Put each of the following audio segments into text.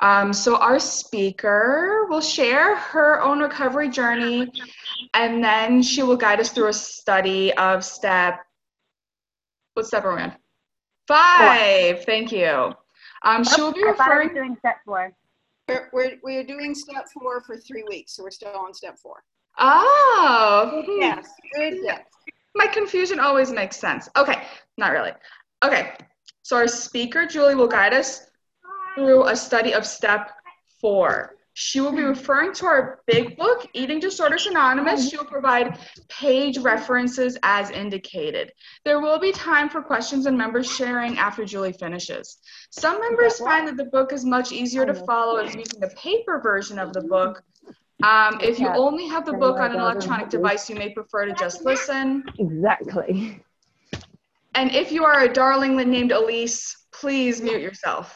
So our speaker will share her own recovery journey, and then she will guide us through a study of what step are we on? 5. Thank you. She will be I thought I was referring. doing step 4. We're doing step 4 for 3 weeks, so we're still on step 4. Oh, Yes, good guess. My confusion always makes sense. Okay, not really. Okay, so our speaker, Julie, will guide us through a study of step 4. She will be referring to our big book, Eating Disorders Anonymous. She will provide page references as indicated. There will be time for questions and members sharing after Julie finishes. Some members find that the book is much easier to follow if using the paper version of the book. If you only have the book on an electronic device, you may prefer to just listen. Exactly. And if you are a darling named Elise, please mute yourself.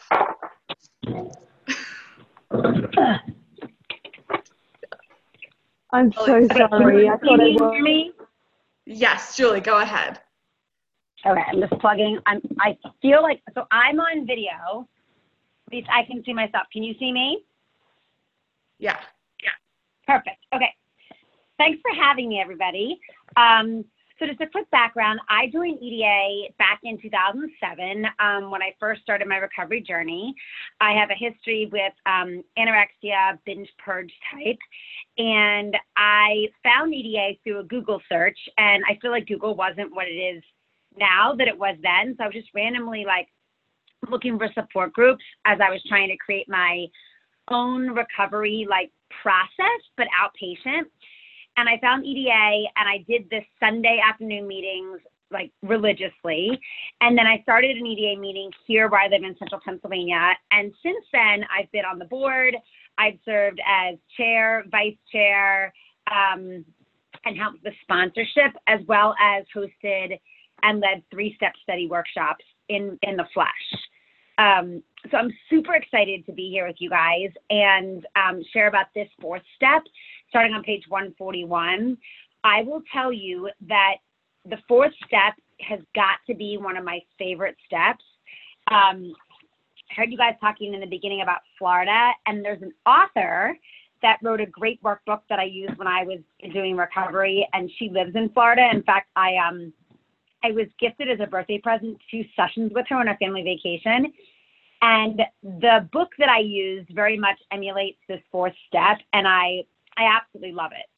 I'm so sorry. I thought it was. Hear me? Yes, Julie, go ahead. Okay, I'm just plugging. I feel like, so I'm on video. At least I can see myself. Can you see me? Yeah. Perfect. Okay. Thanks for having me, everybody. So just a quick background. I joined EDA back in 2007 when I first started my recovery journey. I have a history with anorexia, binge purge type, and I found EDA through a Google search, and I feel like Google wasn't what it is now that it was then. So I was just randomly like looking for support groups as I was trying to create my own recovery like process, but outpatient. And I found EDA, and I did the Sunday afternoon meetings like religiously. And then I started an EDA meeting here where I live in Central Pennsylvania. And since then, I've been on the board. I've served as chair, vice chair, and helped with the sponsorship, as well as hosted and led 3-step study workshops in the flesh. So I'm super excited to be here with you guys and share about this 4th step, starting on page 141. I will tell you that the 4th step has got to be one of my favorite steps. I heard you guys talking in the beginning about Florida, and there's an author that wrote a great workbook that I used when I was doing recovery, and she lives in Florida. In fact, I was gifted as a birthday present 2 sessions with her on a family vacation. And the book that I used very much emulates this 4th step, and I absolutely love it.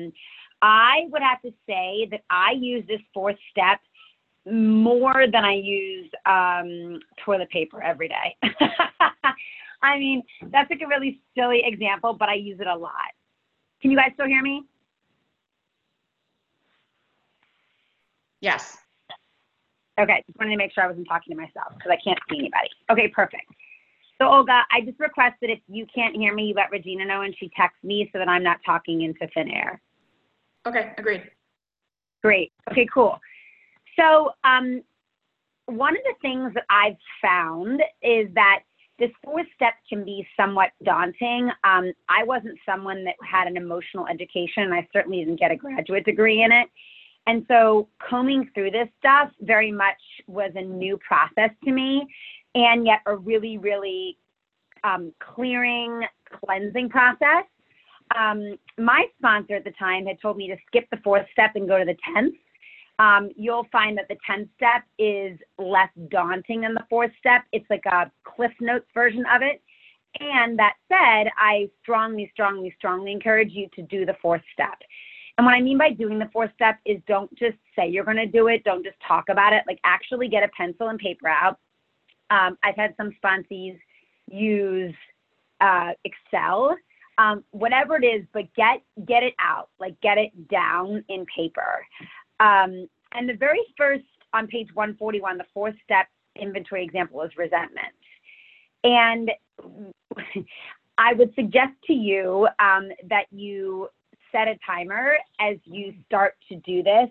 I would have to say that I use this 4th step more than I use toilet paper every day. I mean, that's like a really silly example, but I use it a lot. Can you guys still hear me? Yes. Okay, just wanted to make sure I wasn't talking to myself because I can't see anybody. Okay, perfect. So Olga, I just request that if you can't hear me, you let Regina know and she texts me so that I'm not talking into thin air. Okay, agreed. Great. Okay, cool. So one of the things that I've found is that this 4th step can be somewhat daunting. I wasn't someone that had an emotional education, and I certainly didn't get a graduate degree in it. And so combing through this stuff very much was a new process to me, and yet a really, really clearing, cleansing process. My sponsor at the time had told me to skip the 4th step and go to the 10th. You'll find that the 10th step is less daunting than the 4th step. It's like a Cliff Notes version of it. And that said, I strongly, strongly, strongly encourage you to do the 4th step. And what I mean by doing the 4th step is don't just say you're going to do it. Don't just talk about it. Like actually get a pencil and paper out. I've had some sponsees use Excel, whatever it is, but get it out, like get it down in paper. And the very first on page 141, the 4th step inventory example is resentment. And I would suggest to you that you set a timer as you start to do this,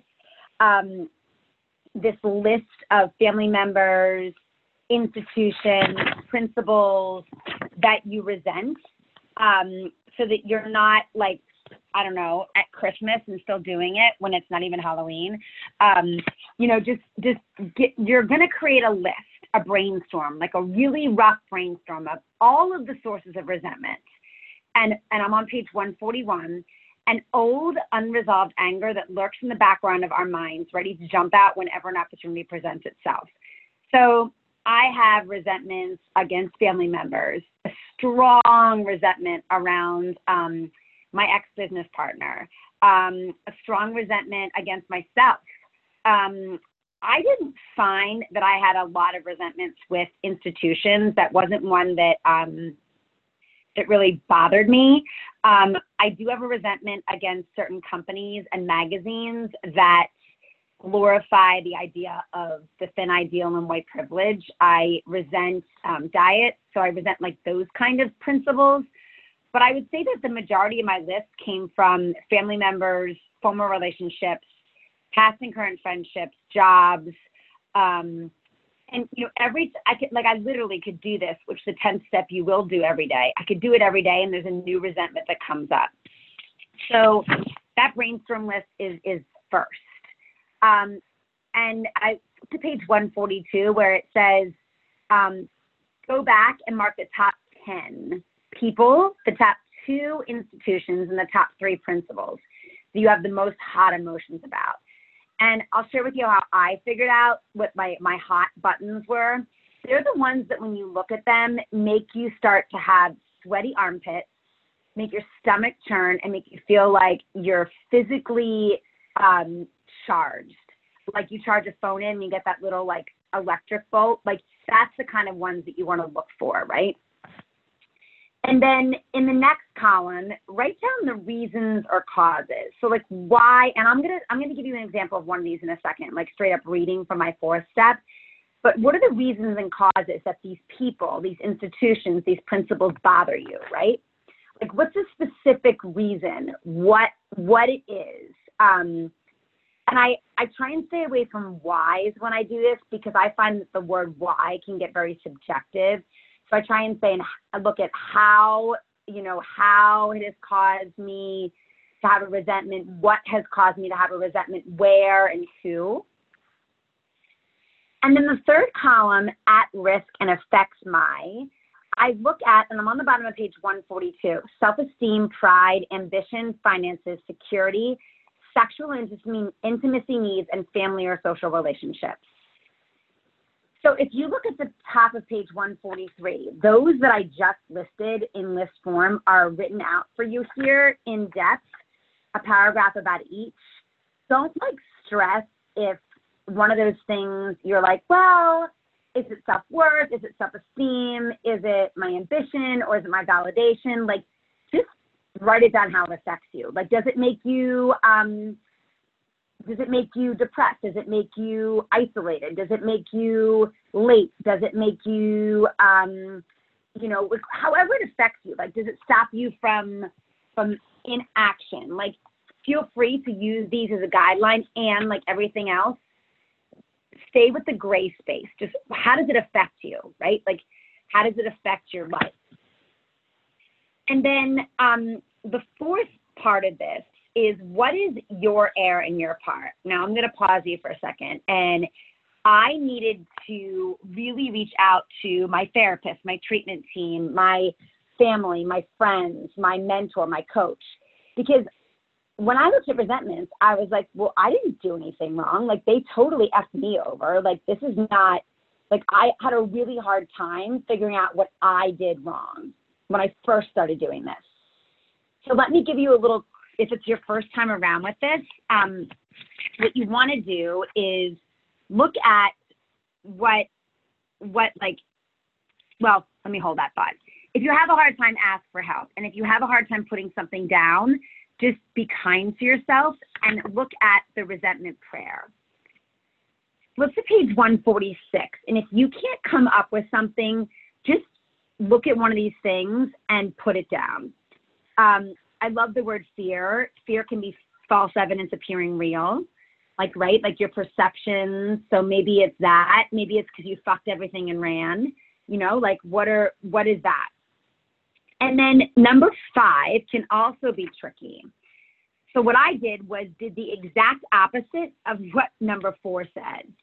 this list of family members, institutions, principles that you resent, so that you're not like, I don't know, at Christmas and still doing it when it's not even Halloween. You know, you're going to create a list a brainstorm, like a really rough brainstorm of all of the sources of resentment. And I'm on page 141, an old unresolved anger that lurks in the background of our minds, ready to jump out whenever an opportunity presents itself. So I have resentments against family members, a strong resentment around my ex-business partner, a strong resentment against myself. I didn't find that I had a lot of resentments with institutions. That wasn't one that that really bothered me. I do have a resentment against certain companies and magazines that glorify the idea of the thin ideal and white privilege. I resent diet, so I resent like those kind of principles. But I would say that the majority of my list came from family members, former relationships, past and current friendships, jobs, and I literally could do this, which the 10th step you will do every day. I could do it every day, and there's a new resentment that comes up. So that brainstorm list is first. And I to page 142 where it says, go back and mark the top 10 people, the top 2 institutions, and the top 3 principles that you have the most hot emotions about. And I'll share with you how I figured out what my hot buttons were. They're the ones that when you look at them, make you start to have sweaty armpits, make your stomach churn, and make you feel like you're physically charged. Like you charge a phone in and you get that little like electric bolt. Like that's the kind of ones that you want to look for, right? And then in the next column, write down the reasons or causes. So like why, and I'm gonna give you an example of one of these in a second, like straight up reading from my 4th step. But what are the reasons and causes that these people, these institutions, these principles bother you, right? Like what's a specific reason, what it is? And I try and stay away from whys when I do this because I find that the word why can get very subjective. So I try and say and look at how it has caused me to have a resentment, what has caused me to have a resentment, where and who. And then the 3rd column, at risk and affects my, I look at, and I'm on the bottom of page 142, self-esteem, pride, ambition, finances, security, sexual intimacy needs, and family or social relationships. So if you look at the top of page 143, those that I just listed in list form are written out for you here in depth, a paragraph about each. Don't like stress if one of those things you're like, well, is it self-worth? Is it self-esteem? Is it my ambition or is it my validation? Like just write it down how it affects you. Like, does it make you depressed? Does it make you isolated? Does it make you late? Does it make you, however it affects you? Like, does it stop you from inaction? Like, feel free to use these as a guideline and like everything else, stay with the gray space. Just how does it affect you, right? Like, how does it affect your life? And then the 4th part of this is what is your air and your part? Now I'm going to pause you for a second. And I needed to really reach out to my therapist, my treatment team, my family, my friends, my mentor, my coach. Because when I looked at resentments, I was like, well, I didn't do anything wrong. Like they totally effed me over. Like this is not, like I had a really hard time figuring out what I did wrong when I first started doing this. So let me give you a little, if it's your first time around with this, what you want to do is look at let me hold that thought. If you have a hard time, ask for help. And if you have a hard time putting something down, just be kind to yourself and look at the resentment prayer. Flip to page 146. And if you can't come up with something, just look at one of these things and put it down. I love the word fear. Fear can be false evidence appearing real, like your perceptions. So maybe it's that. Maybe it's because you fucked everything and ran. What is that? And then number 5 can also be tricky. So what I did was did the exact opposite of what number 4 said.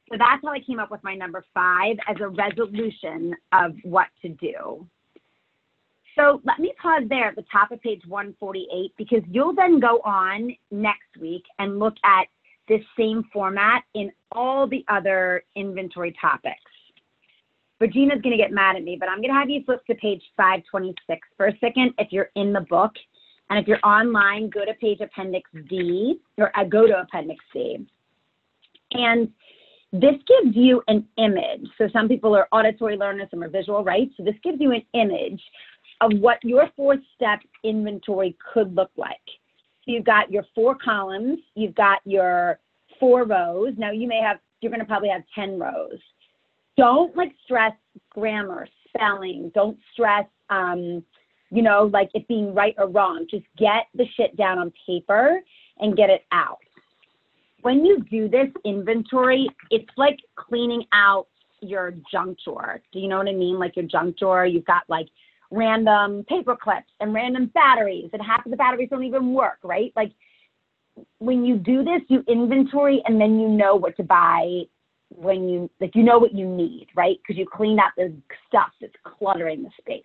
So that's how I came up with my number 5 as a resolution of what to do. So let me pause there at the top of page 148, because you'll then go on next week and look at this same format in all the other inventory topics. Regina's going to get mad at me, but I'm going to have you flip to page 526 for a second if you're in the book. And if you're online, go to page Appendix D, or go to Appendix D. And this gives you an image. So some people are auditory learners, some are visual, right? So this gives you an image of what your 4-step inventory could look like. So you've got your 4 columns, you've got your 4 rows. Now you're going to probably have 10 rows. Don't stress grammar, spelling. Don't stress, like it being right or wrong. Just get the shit down on paper and get it out. When you do this inventory, it's like cleaning out your junk drawer. Do you know what I mean? Like your junk drawer, you've got random paper clips and random batteries, and half of the batteries don't even work, right? When you do this, you inventory, and then you know what to buy when you know what you need, right? Because you clean out the stuff that's cluttering the space.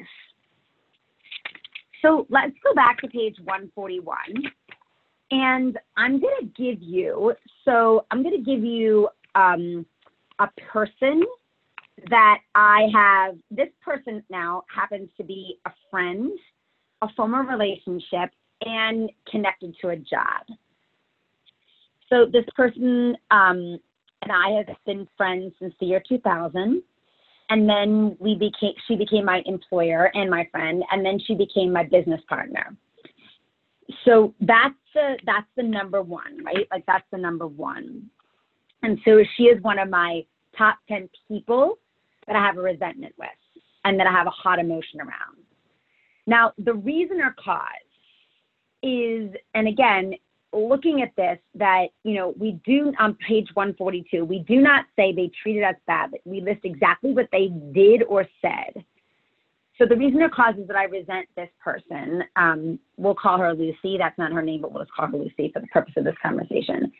So let's go back to page 141, and I'm going to give you a person that I have. This person now happens to be a friend, a former relationship, and connected to a job. So this person and I have been friends since the year 2000. And then she became my employer and my friend, and then she became my business partner. So that's the number 1, right? That's the number 1. And so she is one of my top 10 people that I have a resentment with and that I have a hot emotion around. Now, the reason or cause is, and again, looking at this, that, we do on page 142, we do not say they treated us badly. We list exactly what they did or said. So the reason or cause is that I resent this person. We'll call her Lucy. That's not her name, but we'll just call her Lucy for the purpose of this conversation.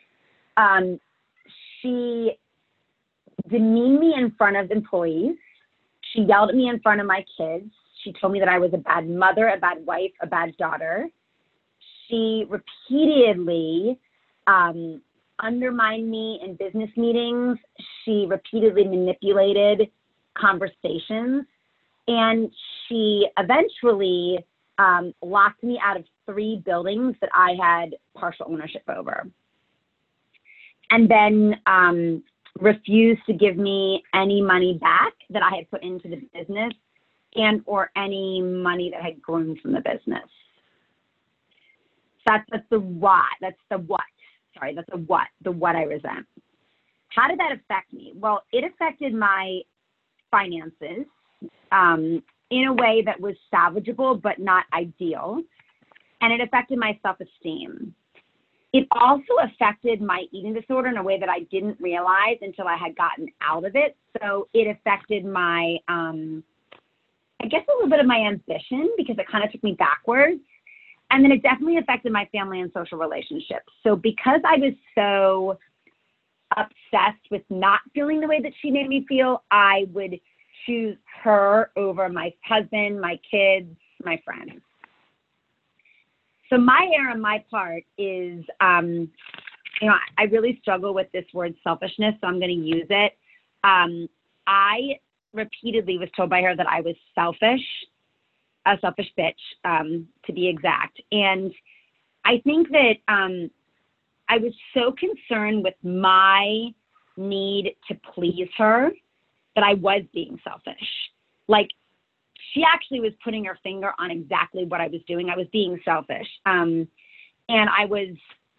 She demeaned me in front of employees. She yelled at me in front of my kids. She told me that I was a bad mother, a bad wife, a bad daughter. She repeatedly undermined me in business meetings. She repeatedly manipulated conversations. And she eventually locked me out of 3 buildings that I had partial ownership over. And then refused to give me any money back that I had put into the business and or any money that had grown from the business. That's the why. That's the what. Sorry, that's the what. The what I resent. How did that affect me? Well, it affected my finances in a way that was salvageable but not ideal, and it affected my self-esteem. It also affected my eating disorder in a way that I didn't realize until I had gotten out of it. So it affected my, I guess a little bit of my ambition, because it kind of took me backwards. And then it definitely affected my family and social relationships. So because I was so obsessed with not feeling the way that she made me feel, I would choose her over my husband, my kids, my friends. So my error on my part is, I really struggle with this word selfishness, so I'm going to use it. I repeatedly was told by her that I was selfish, a selfish bitch, to be exact. And I think that I was so concerned with my need to please her that I was being selfish. She actually was putting her finger on exactly what I was doing. I was being selfish. And I was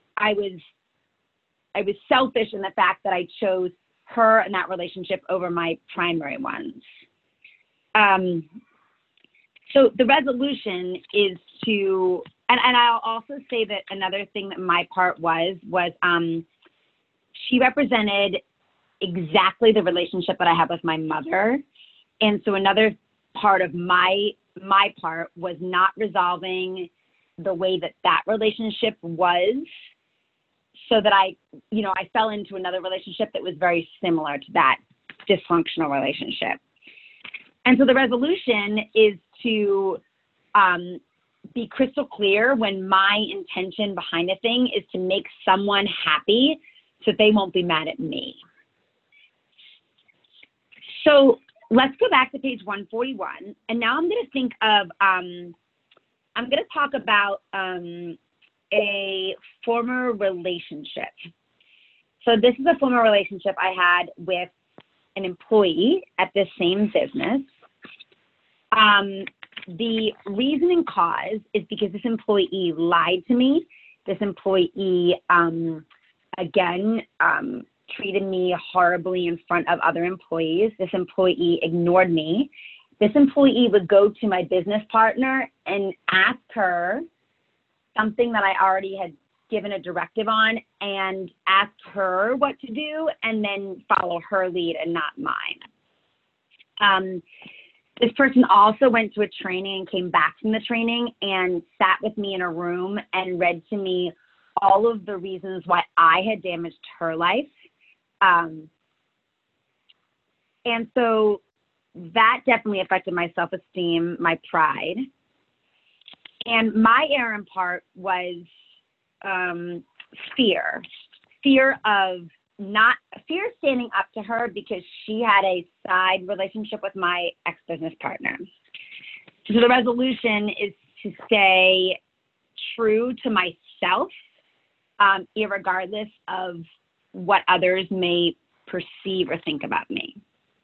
selfish in the fact that I chose her and that relationship over my primary ones. So the resolution is to, and I'll also say that another thing that my part was she represented exactly the relationship that I have with my mother. And so another part of my part was not resolving the way that relationship was. so that I fell into another relationship that was very similar to that dysfunctional relationship. And so the resolution is to be crystal clear when my intention behind a thing is to make someone happy so they won't be mad at me. So let's go back to page 141. And now I'm going to think of, I'm going to talk about a former relationship. So this is a former relationship I had with an employee at this same business. The reason and cause is because this employee lied to me. This employee, treated me horribly in front of other employees. This employee ignored me. This employee would go to my business partner and ask her something that I already had given a directive on and ask her what to do and then follow her lead and not mine. This person also went to a training and came back from the training and sat with me in a room and read to me all of the reasons why I had damaged her life. And so that definitely affected my self-esteem, my pride. And my errand part was fear standing up to her because she had a side relationship with my ex-business partner. So the resolution is to stay true to myself, irregardless of what others may perceive or think about me.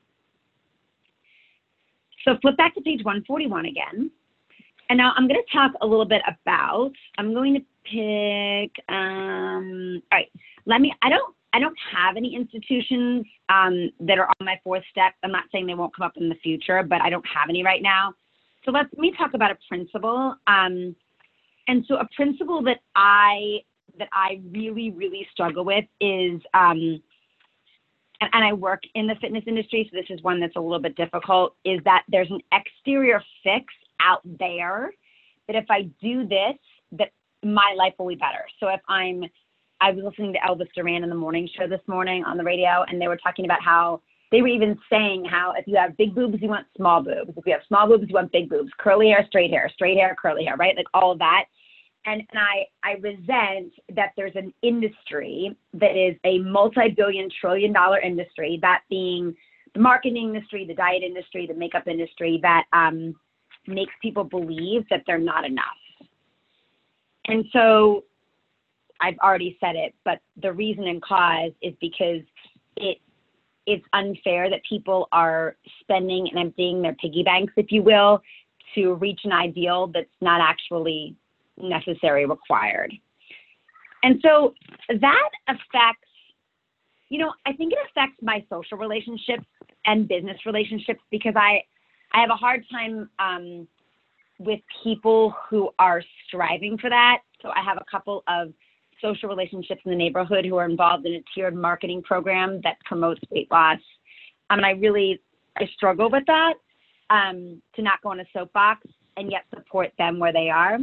So flip back to page 141 again. And now I'm going to talk a little bit about, I'm going to pick, all right, I don't have any institutions that are on my fourth step. I'm not saying they won't come up in the future, but I don't have any right now. So let me talk about a principle. And so a principle that I really, really struggle with is, and I work in the fitness industry, so this is one that's a little bit difficult, is that there's an exterior fix out there that if I do this, that my life will be better. So if I was listening to Elvis Duran in the morning show this morning on the radio, and they were talking about how they were even saying how if you have big boobs, you want small boobs. If you have small boobs, you want big boobs. Curly hair, straight hair, curly hair, right? Like all of that. And I resent that there's an industry that is a multi-billion, trillion-dollar industry, that being the marketing industry, the diet industry, the makeup industry, that makes people believe that they're not enough. And so I've already said it, but the reason and cause is because it's unfair that people are spending and emptying their piggy banks, if you will, to reach an ideal that's not actually necessary, required. And so that affects, I think it affects my social relationships and business relationships because I have a hard time with people who are striving for that. So I have a couple of social relationships in the neighborhood who are involved in a tiered marketing program that promotes weight loss. And I struggle with that, to not go on a soapbox and yet support them where they are.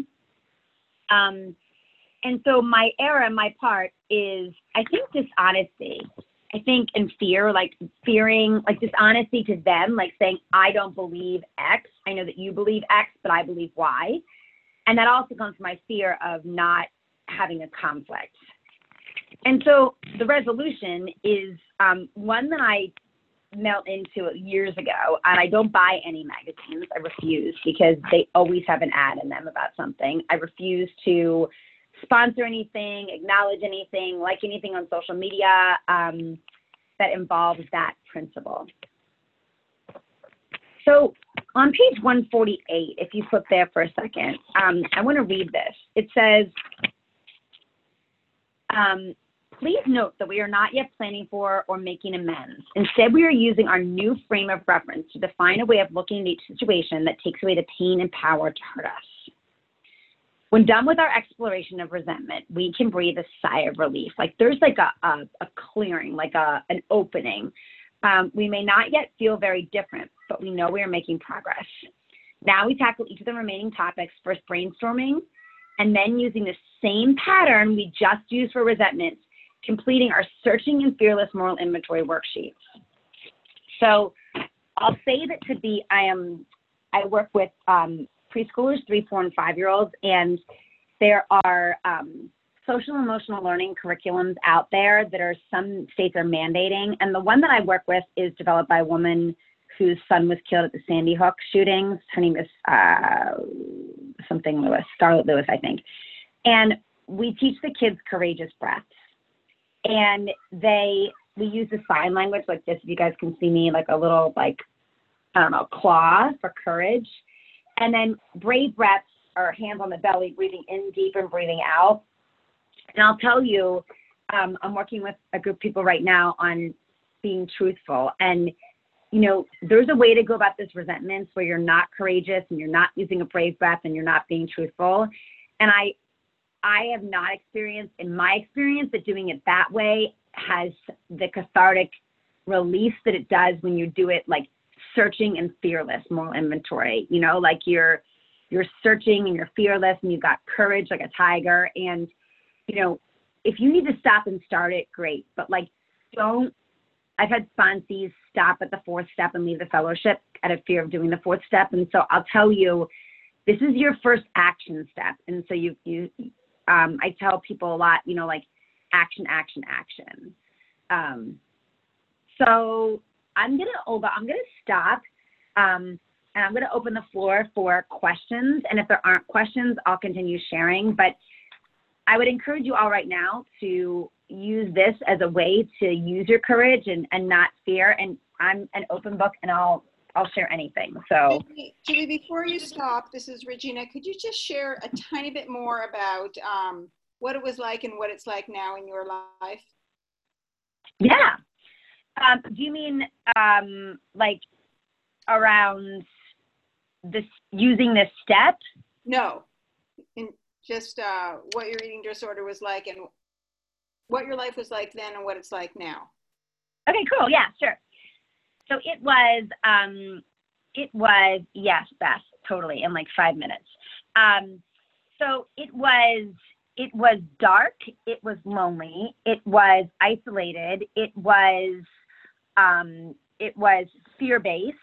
And so my error, my part is, I think, dishonesty. I think in fear, fearing, dishonesty to them, saying, I don't believe X. I know that you believe X, but I believe Y. And that also comes from my fear of not having a conflict. And so the resolution is one that I melt into years ago, and I don't buy any magazines. I refuse, because they always have an ad in them about something. I refuse to sponsor anything, acknowledge anything, like anything on social media that involves that principle. So on page 148, if you flip there for a second, I want to read this. It says, please note that we are not yet planning for or making amends. Instead, we are using our new frame of reference to define a way of looking at each situation that takes away the pain and power to hurt us. When done with our exploration of resentment, we can breathe a sigh of relief. There's a clearing, an opening. We may not yet feel very different, but we know we are making progress. Now we tackle each of the remaining topics, first brainstorming, and then using the same pattern we just used for resentment completing our Searching and Fearless Moral Inventory worksheets. So I'll say that I work with preschoolers, 3, 4, and 5-year-olds, and there are social and emotional learning curriculums out there that are some states are mandating. And the one that I work with is developed by a woman whose son was killed at the Sandy Hook shootings. Her name is something Lewis, Scarlett Lewis, I think. And we teach the kids courageous breaths. And we use the sign language like this, if you guys can see me, like a little, like, I don't know, claw for courage. And then brave breaths are hands on the belly, breathing in deep and breathing out. And I'll tell you, I'm working with a group of people right now on being truthful. And, you know, there's a way to go about this resentments where you're not courageous and you're not using a brave breath and you're not being truthful. And I have not experienced, in my experience, that doing it that way has the cathartic release that it does when you do it like searching and fearless moral inventory. You know, like you're searching and you're fearless and you've got courage like a tiger. And, you know, if you need to stop and start it, great. But like, I've had sponsees stop at the 4th step and leave the fellowship out of fear of doing the 4th step. And so I'll tell you, this is your first action step. And so I tell people a lot, you know, like action, action, action. So I'm going to stop and I'm going to open the floor for questions. And if there aren't questions, I'll continue sharing. But I would encourage you all right now to use this as a way to use your courage and not fear. And I'm an open book and I'll share anything. So Julie, before you stop, this is Regina. Could you just share a tiny bit more about what it was like and what it's like now in your life? Yeah. Do you mean like around this using this step? No. Just what your eating disorder was like and what your life was like then and what it's like now. Okay, cool. Yeah, sure. So it was, yes, Beth, totally, in like 5 minutes. So it was dark. It was lonely. It was isolated. It was fear-based.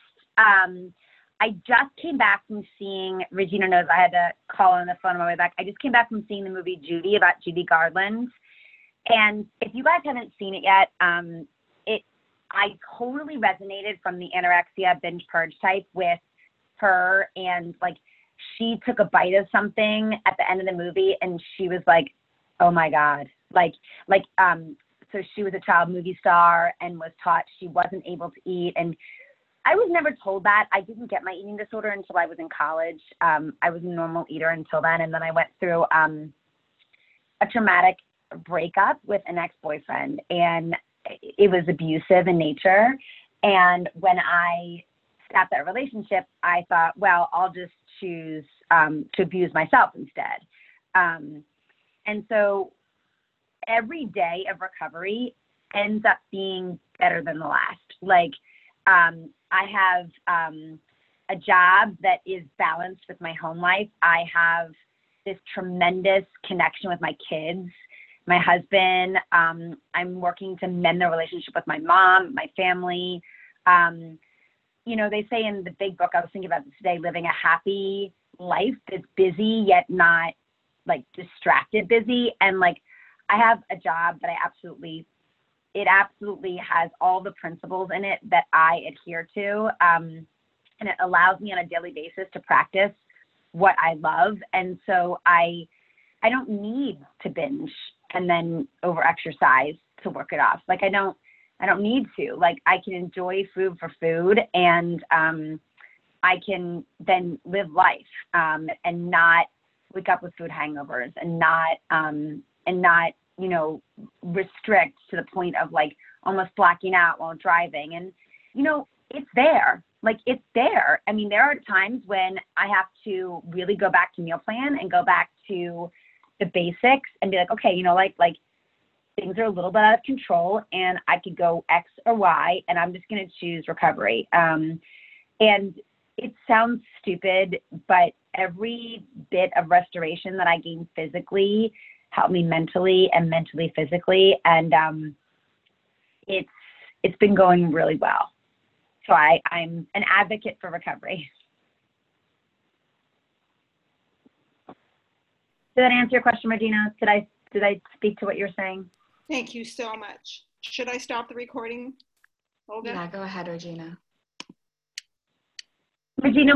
I just came back from seeing, Regina knows I had to call on the phone on my way back. I just came back from seeing the movie Judy about Judy Garland. And if you guys haven't seen it yet, I totally resonated from the anorexia binge purge type with her. And like, she took a bite of something at the end of the movie and she was like, oh my God. So she was a child movie star and was taught she wasn't able to eat. And I was never told that. I didn't get my eating disorder until I was in college. I was a normal eater until then. And then I went through a traumatic breakup with an ex-boyfriend, and it was abusive in nature. And when I stopped that relationship, I thought, well, I'll just choose to abuse myself instead. And so every day of recovery ends up being better than the last. Like, I have a job that is balanced with my home life. I have this tremendous connection with my kids, my husband. I'm working to mend the relationship with my mom, my family. You know, they say in the big book, I was thinking about this today, living a happy life that's busy yet not like distracted busy. And like, I have a job that it absolutely has all the principles in it that I adhere to. And it allows me on a daily basis to practice what I love. And so I don't need to binge and then over exercise to work it off. Like I don't need to. Like I can enjoy food for food, and I can then live life and not wake up with food hangovers and not you know, restrict to the point of like almost blacking out while driving. And, you know, it's there. Like it's there. I mean, there are times when I have to really go back to meal plan and go back to the basics and be like, okay, you know, like things are a little bit out of control and I could go X or Y and I'm just going to choose recovery. And it sounds stupid, but every bit of restoration that I gain physically helped me mentally and mentally physically. And it's been going really well. So I'm an advocate for recovery. Did that answer your question, Regina? Did I speak to what you're saying? Thank you so much. Should I stop the recording, Olga? Yeah, go ahead, Regina. Regina,